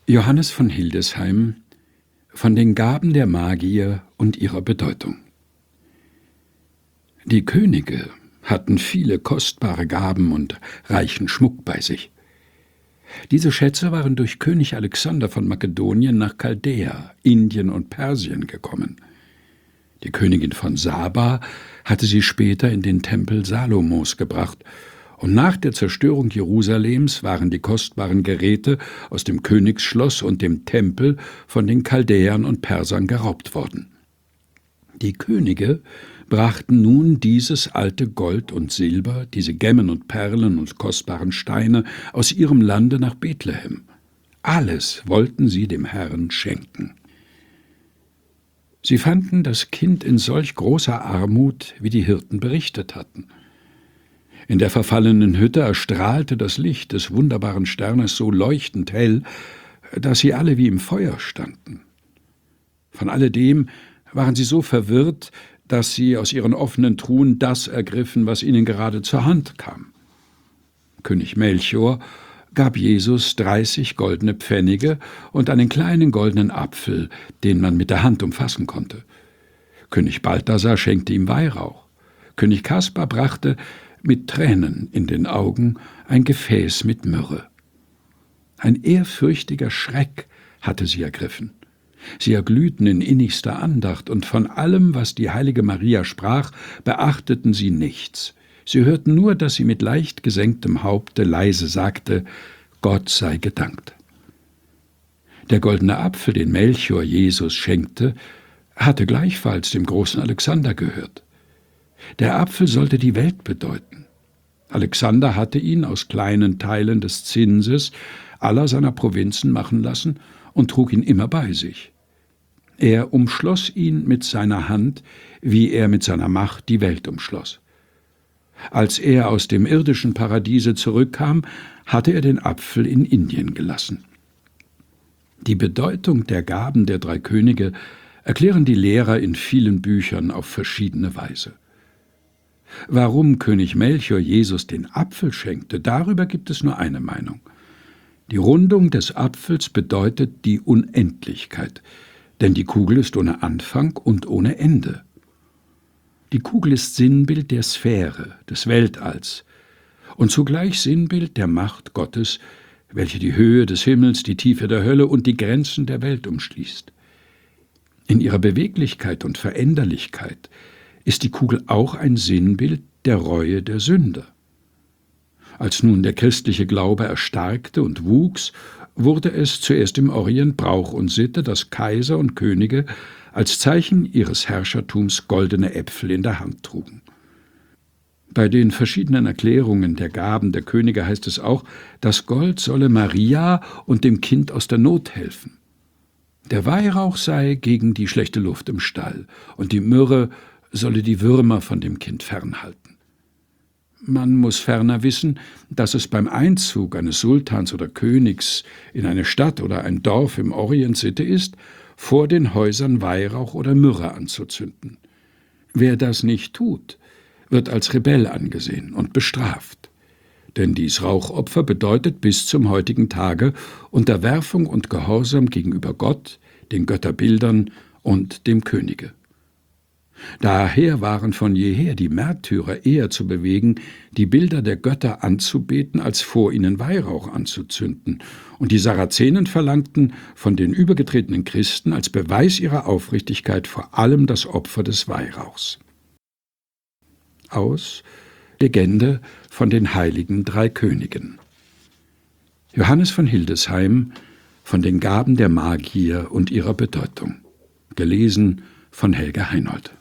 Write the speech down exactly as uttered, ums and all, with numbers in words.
Johannes von Hildesheim von den Gaben der Magier und ihrer Bedeutung. Die Könige hatten viele kostbare Gaben und reichen Schmuck bei sich. Diese Schätze waren durch König Alexander von Makedonien nach Chaldäa, Indien und Persien gekommen. Die Königin von Saba hatte sie später in den Tempel Salomos gebracht, und nach der Zerstörung Jerusalems waren die kostbaren Geräte aus dem Königsschloss und dem Tempel von den Chaldäern und Persern geraubt worden. Die Könige brachten nun dieses alte Gold und Silber, diese Gemmen und Perlen und kostbaren Steine aus ihrem Lande nach Bethlehem. Alles wollten sie dem Herrn schenken. Sie fanden das Kind in solch großer Armut, wie die Hirten berichtet hatten. In der verfallenen Hütte erstrahlte das Licht des wunderbaren Sternes so leuchtend hell, dass sie alle wie im Feuer standen. Von alledem waren sie so verwirrt, dass sie aus ihren offenen Truhen das ergriffen, was ihnen gerade zur Hand kam. König Melchior gab Jesus dreißig goldene Pfennige und einen kleinen goldenen Apfel, den man mit der Hand umfassen konnte. König Balthasar schenkte ihm Weihrauch. König Kaspar brachte mit Tränen in den Augen ein Gefäß mit Myrrhe. Ein ehrfürchtiger Schreck hatte sie ergriffen. Sie erglühten in innigster Andacht, und von allem, was die heilige Maria sprach, beachteten sie nichts. Sie hörten nur, dass sie mit leicht gesenktem Haupte leise sagte: Gott sei gedankt. Der goldene Apfel, den Melchior Jesus schenkte, hatte gleichfalls dem großen Alexander gehört. Der Apfel sollte die Welt bedeuten. Alexander hatte ihn aus kleinen Teilen des Zinses aller seiner Provinzen machen lassen und trug ihn immer bei sich. Er umschloss ihn mit seiner Hand, wie er mit seiner Macht die Welt umschloss. Als er aus dem irdischen Paradiese zurückkam, hatte er den Apfel in Indien gelassen. Die Bedeutung der Gaben der drei Könige erklären die Lehrer in vielen Büchern auf verschiedene Weise. Warum König Melchior Jesus den Apfel schenkte, darüber gibt es nur eine Meinung. Die Rundung des Apfels bedeutet die Unendlichkeit, denn die Kugel ist ohne Anfang und ohne Ende. Die Kugel ist Sinnbild der Sphäre, des Weltalls und zugleich Sinnbild der Macht Gottes, welche die Höhe des Himmels, die Tiefe der Hölle und die Grenzen der Welt umschließt. In ihrer Beweglichkeit und Veränderlichkeit ist die Kugel auch ein Sinnbild der Reue der Sünder. Als nun der christliche Glaube erstarkte und wuchs, wurde es zuerst im Orient Brauch und Sitte, dass Kaiser und Könige als Zeichen ihres Herrschertums goldene Äpfel in der Hand trugen. Bei den verschiedenen Erklärungen der Gaben der Könige heißt es auch, das Gold solle Maria und dem Kind aus der Not helfen. Der Weihrauch sei gegen die schlechte Luft im Stall und die Myrrhe solle die Würmer von dem Kind fernhalten. Man muss ferner wissen, dass es beim Einzug eines Sultans oder Königs in eine Stadt oder ein Dorf im Orient Sitte ist, vor den Häusern Weihrauch oder Myrrhe anzuzünden. Wer das nicht tut, wird als Rebell angesehen und bestraft. Denn dies Rauchopfer bedeutet bis zum heutigen Tage Unterwerfung und Gehorsam gegenüber Gott, den Götterbildern und dem Könige. Daher waren von jeher die Märtyrer eher zu bewegen, die Bilder der Götter anzubeten, als vor ihnen Weihrauch anzuzünden, und die Sarazenen verlangten von den übergetretenen Christen als Beweis ihrer Aufrichtigkeit vor allem das Opfer des Weihrauchs. Aus Legende von den heiligen drei Königen. Johannes von Hildesheim von den Gaben der Magier und ihrer Bedeutung. Gelesen von Helga Heinold.